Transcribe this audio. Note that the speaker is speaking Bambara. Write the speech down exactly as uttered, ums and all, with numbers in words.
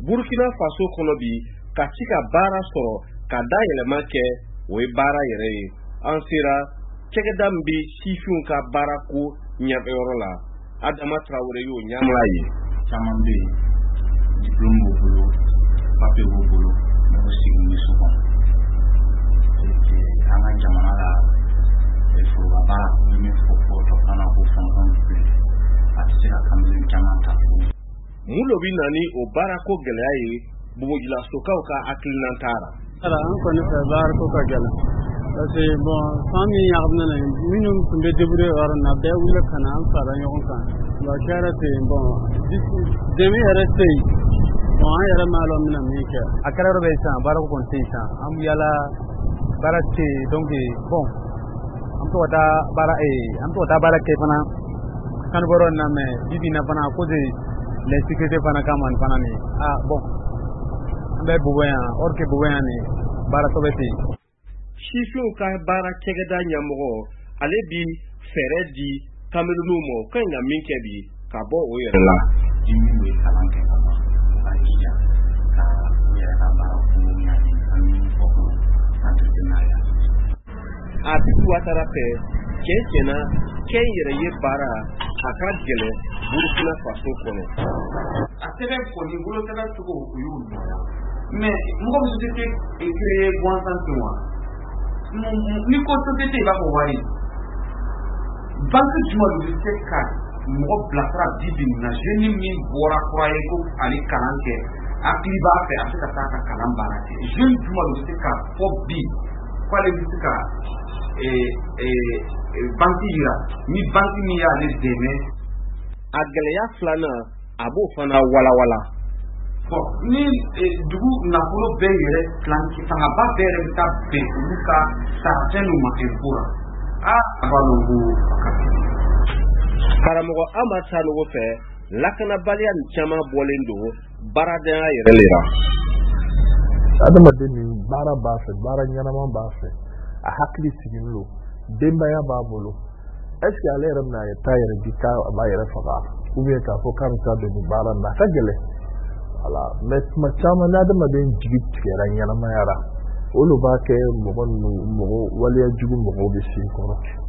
Burkina Faso kɔnɔ bi ka ci ka baara sɔrɔ ka da yɛlɛma kɛ o ye baara yɛrɛ ye. An sera cɛkɛda min bɛ sifinw ka baara ko ɲɛkɛyɔrɔ la. Adama Traoré y'o ɲɛmɔgɔ ye. Caman bɛ yen diplôme b'u bolo papier b'u bolo mais u sigi ni so kɔnɔ. An ka jamana la foroba baara ni min fɔ fɔ tɔ kana ko fɔnfɔn bilen a tɛ se ka kamalen caman ta. Mun de bɛ na ni o baarako gɛlɛya ye Bogojilasokaw ka hakilina taara. Ala an kɔni fɛ baarako ka gɛlɛn parce que bon fan min ɲagamina na minnu tun bɛ débrouiller o yɔrɔ in na bɛɛ wuli ka na an fara ɲɔgɔn kan wa kɛra ten bon demi yɛrɛ tɛ yen bon an yɛrɛ m'a dɔn bɛna min kɛ a kɛra yɔrɔ bɛ yen sisan baarako kɔni tɛ yen sisan an bɛ yala baara tɛ yen donc bon an bɛ to ka taa baara ee an bɛ to ka taa baara kɛ fana kani bɔrɔ in na mais bibi in na fana à cause de l'insécurité fana kama nin fana nin ah bon an bɛ Bobo yan or que Bobo yan nin baara tɔ bɛ ten yen. Sifinw ka baara cɛkɛda ɲɛmɔgɔ ale bi fɛɛrɛ di kamerunw ma u ka ɲi ka min kɛ bi ka bɔ o yɛrɛ la. Ni min bɛ kalan kɛ ka ban u ka jija ka u yɛrɛ ka baara kun ɲani ka min fɔ ko entrepreneuriat. Abibu Ouattara fɛ cɛn cɛnna kɛn yɛrɛ ye baara a ka gɛlɛn Burkina Faso kɔnɔ. A sɛbɛn kɔni bolosɛbɛn cogo o y'o nɔgɔya mais mɔgɔ bɛ se ka créer gansan ten wa. Ni ko société b'a fɔ wari banque jumɛn de bɛ se ka mɔgɔ bilasira bi bi in na jeune min bɔra kura ye ko ale kalan kɛ hakili b'a fɛ a bɛ se ka taa ka kalan baara kɛ jeune jumɛn de bɛ se ka fɔ bi k'ale bɛ se ka banque yira ni banque min y'ale dɛmɛ. A gɛlɛya filanan a b'o fana walawala. Bon ni dugu nafolo bɛɛ yɛrɛ tilanci fangaba bɛɛ yɛrɛ bɛ taa bɛn olu ka sarafɛn ma impôt la ah a b'a dɔn ko a ka kɛ. Karamɔgɔ Amadu Sanogo fɛ lakanabaliya nin caman bɔlen don baaradenya yɛrɛ le la. Adamaden min baara b'a fɛ baara ɲɛnama b'a fɛ a hakili sigilen don denbaya b'a bolo est ce que ale yɛrɛ bɛna taa yɛrɛ di k'a b'a yɛrɛ faga ou bien k'a fɔ k'a bɛ taa don nin baara in na a ka gɛlɛn. Voilà, mais tuma caman ni adamaden jigi tigɛra ɲɛnamaya la olu b'a kɛ mɔgɔ ninnu mɔgɔ waleya jugu mɔgɔw bɛ s'i kɔrɔ.